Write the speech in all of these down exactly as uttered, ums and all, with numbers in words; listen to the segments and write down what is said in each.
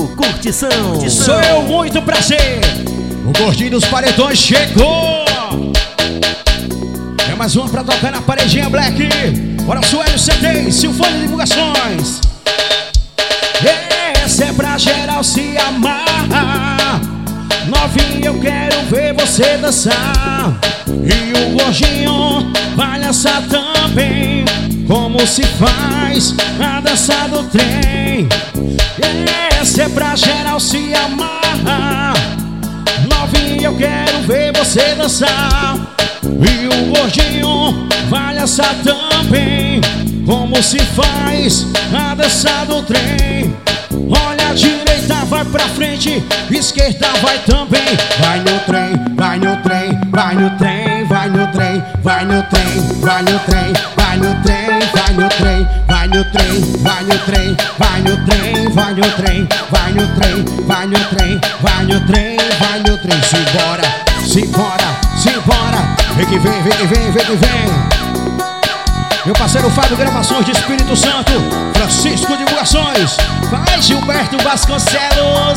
Curtição. Sou eu, muito prazer. O gordinho dos paredões chegou. É mais uma pra tocar na paredinha Black. Bora, Suélio C D, Silvânia Divulgações. Essa é pra geral se amar. Novinha, eu quero ver você dançar. E o gordinho vai dançar também. Como se faz a dança do trem. Essa é pra geral se amar. Novinha, eu quero ver você dançar. E o gordinho vai dançar também. Como se faz a dança do trem. Olha a direita, vai pra frente. Esquerda vai também. Vai no trem, vai no trem, vai no trem, vai no trem, vai no trem, vai no trem, vai no trem, vai no trem, vai no trem, vai no trem, vai no trem, vai no trem, vai no trem, vai no trem, vai no trem, vai no trem. Simbora, simbora, simbora. Vem que vem, vem que vem, vem que vem. Meu parceiro Fábio, gravações de Espírito Santo. Francisco Divulgações. Vai, Gilberto Vasconcelos.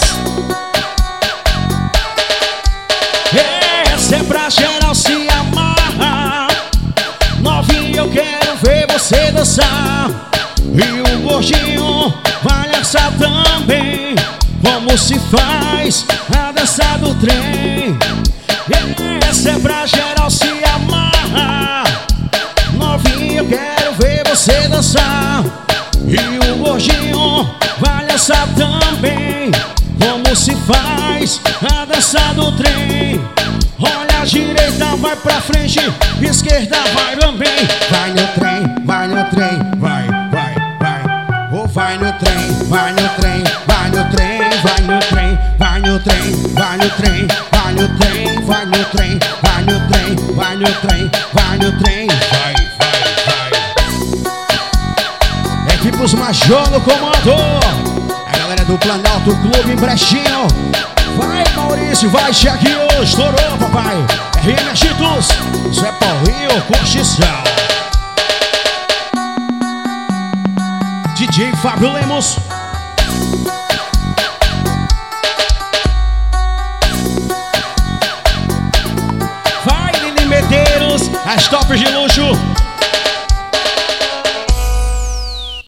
Essa é pra geral se amar. Novinha, eu quero ver você dançar. E o gordinho vai dançar também. Como se faz a dança do trem. Essa é pra geral se amar. Novinha, eu quero ver você dançar. E o gordinho vai dançar também. Como se faz a dança do trem. Olha a direita, vai pra frente. Esquerda vai também. Vai no trem, vai no trem, vai, vai, vai. Ou vai no trem, vai no trem, vai no trem, vai no trem, vai no trem, vai no trem, vai no trem, vai no trem, vai no trem, vai no trem, vai no trem, vai, vai, vai. Equipes Major no comando. A galera do Planalto Clube em Brechinho. Vai, Maurício, vai, Thiaguinho. Estourou, papai. R M Agitos. Isso é Paulinho Curtição. D J Fábio Lemos. Vai, Lili Medeiros. As tops de